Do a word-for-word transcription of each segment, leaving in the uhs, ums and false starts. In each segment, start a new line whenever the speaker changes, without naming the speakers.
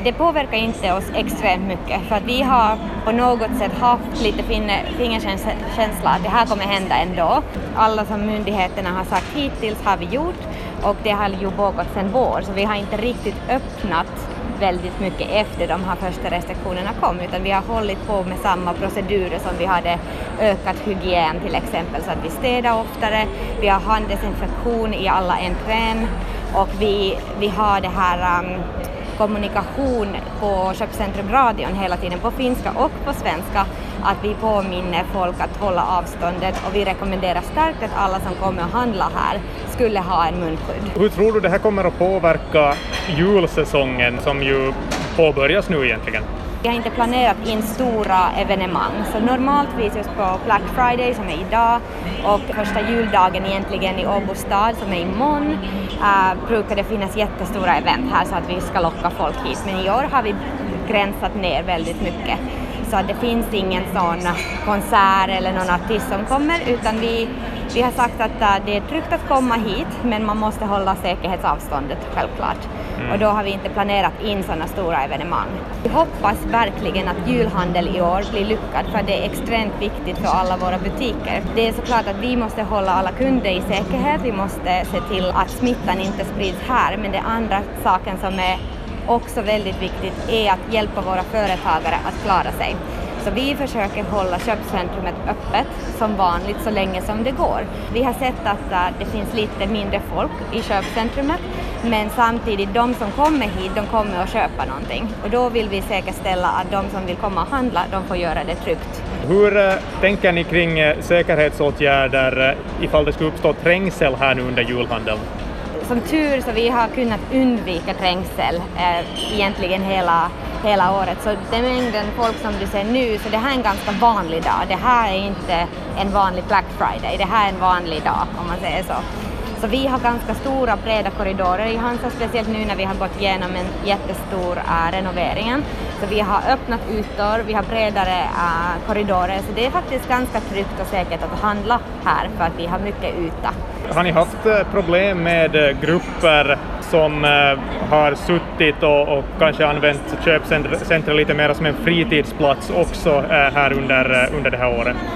det påverkar inte oss extremt mycket för att vi har på något sätt haft lite fingerkänsla att det här kommer hända ändå. Alla som myndigheterna har sagt hittills har vi gjort och det har ju pågått sedan vår så vi har inte riktigt öppnat väldigt mycket efter de här första restriktionerna kom utan vi har hållit på med samma procedurer som vi hade ökat hygien till exempel så att vi städar oftare, vi har handdesinfektion i alla entrén och vi, vi har det här um, kommunikation på Köpcentrum-radion hela tiden på finska och på svenska att vi påminner folk att hålla avståndet och vi rekommenderar starkt att alla som kommer och handla här skulle ha en munskydd.
Hur tror du det här kommer att påverka julsäsongen som ju påbörjas nu egentligen?
Vi har inte planerat in stora evenemang så normaltvis just på Black Friday som är idag och första juldagen egentligen i Åbo stad som är imorgon äh, brukar det finnas jättestora event här så att vi ska locka folk hit men i år har vi gränsat ner väldigt mycket. Så det finns ingen sån konsert eller någon artist som kommer utan vi, vi har sagt att det är tryggt att komma hit men man måste hålla säkerhetsavståndet självklart. Mm. Och då har vi inte planerat in sådana stora evenemang. Vi hoppas verkligen att julhandel i år blir lyckad för det är extremt viktigt för alla våra butiker. Det är såklart att vi måste hålla alla kunder i säkerhet, vi måste se till att smittan inte sprids här men det andra saken som är också väldigt viktigt är att hjälpa våra företagare att klara sig. Så vi försöker hålla köpcentrumet öppet som vanligt så länge som det går. Vi har sett att uh, det finns lite mindre folk i köpcentrumet men samtidigt de som kommer hit de kommer att köpa någonting. Och då vill vi säkerställa att de som vill komma och handla de får göra det tryggt.
Hur uh, tänker ni kring uh, säkerhetsåtgärder uh, ifall det skulle uppstå trängsel här nu under julhandeln?
Som tur så vi har kunnat undvika trängsel eh, egentligen hela, hela året. Så den mängden folk som du ser nu, så det här är en ganska vanlig dag. Det här är inte en vanlig Black Friday, det här är en vanlig dag om man säger så. Så vi har ganska stora breda korridorer i Hansa, speciellt nu när vi har gått igenom en jättestor uh, renoveringen. Så vi har öppnat ytor, vi har bredare uh, korridorer, så det är faktiskt ganska tryggt och säkert att handla här för att vi har mycket yta.
Har ni haft problem med grupper som har suttit och, och kanske använt köpcentret lite mer som en fritidsplats också här under, under det här året?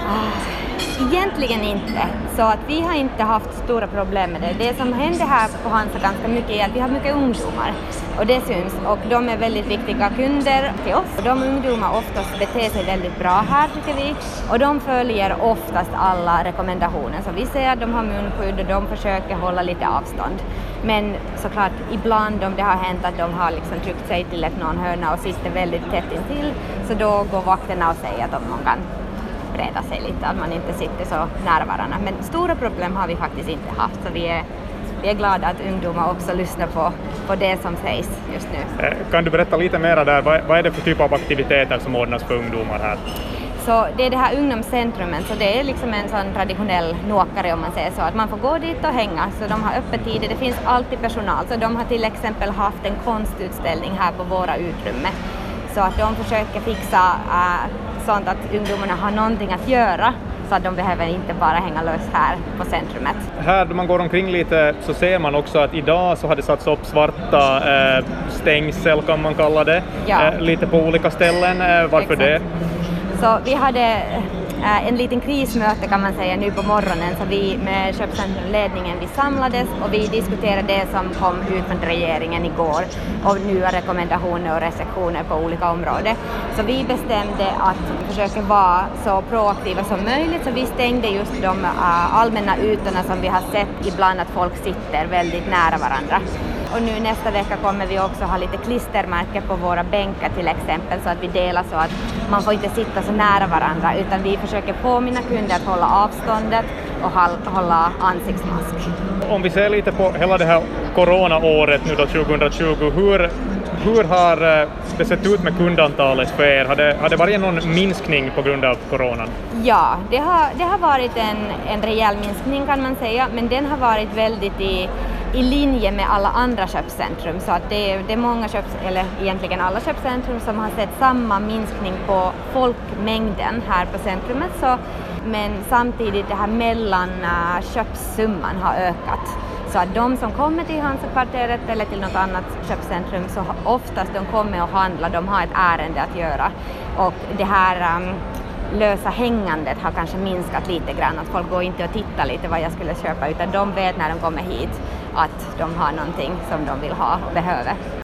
Egentligen inte. Så att vi har inte haft stora problem med det. Det som händer här på Hansa ganska mycket är att vi har mycket ungdomar. Och det syns. Och de är väldigt viktiga kunder till oss. Och de ungdomar oftast beter sig väldigt bra här tycker vi. Och de följer oftast alla rekommendationer. Så vi ser att de har munskydd och de försöker hålla lite avstånd. Men såklart ibland om det har hänt att de har liksom tryckt sig till ett någon hörna och sitter väldigt tätt intill. Så då går vakterna och säger att de kan breda sig lite, att man inte sitter så nära varandra. Men stora problem har vi faktiskt inte haft, så vi är, vi är glada att ungdomar också lyssnar på, på det som sägs just nu.
Kan du berätta lite mer där, vad, vad är det för typ av aktiviteter som ordnas för ungdomar här?
Så det är det här ungdomscentrumet, så det är liksom en sån traditionell nåkare om man säger så, att man får gå dit och hänga, så de har öppettider, det finns alltid personal, så de har till exempel haft en konstutställning här på våra utrymme, så att de försöker fixa uh, sånt att ungdomarna har någonting att göra så att de behöver inte bara hänga lös här på centrumet.
Här då man går omkring lite så ser man också att idag så har det satts upp svarta eh, stängsel kan man kalla det, ja. eh, lite på olika ställen. Eh, varför Exakt. det?
Så vi hade eh, en liten krismöte kan man säga nu på morgonen, så vi med köpcentrumledningen vi samlades och vi diskuterade det som kom ut från regeringen igår och nya rekommendationer och restriktioner på olika områden. Så vi bestämde att försöka vara så proaktiva som möjligt, så vi stängde just de uh, allmänna ytorna som vi har sett ibland att folk sitter väldigt nära varandra. Och nu nästa vecka kommer vi också ha lite klistermärken på våra bänkar till exempel, så att vi delar så att man får inte sitta så nära varandra, utan vi försöker påminna kunder att hålla avståndet och hålla ansiktsmask.
Om vi ser lite på hela det här coronaåret nu då tjugohundratjugo, hur, hur har det sett ut med kundantalet för er? Har det, har det varit någon minskning på grund av coronan?
Ja, det har, det har varit en, en rejäl minskning kan man säga, men den har varit väldigt i i linje med alla andra köpcentrum, så att det är, det är många köp, eller egentligen alla köpcentrum som har sett samma minskning på folkmängden här på centrumet, så, men samtidigt det här mellan uh, köpsumman har ökat. Så att de som kommer till Hansa-kvarteret eller till något annat köpcentrum, så oftast de kommer och handlar, de har ett ärende att göra. Och det här um, lösa hängandet har kanske minskat lite grann, att folk går inte och tittar lite vad jag skulle köpa, utan de vet när de kommer hit att de har någonting som de vill ha och behöver.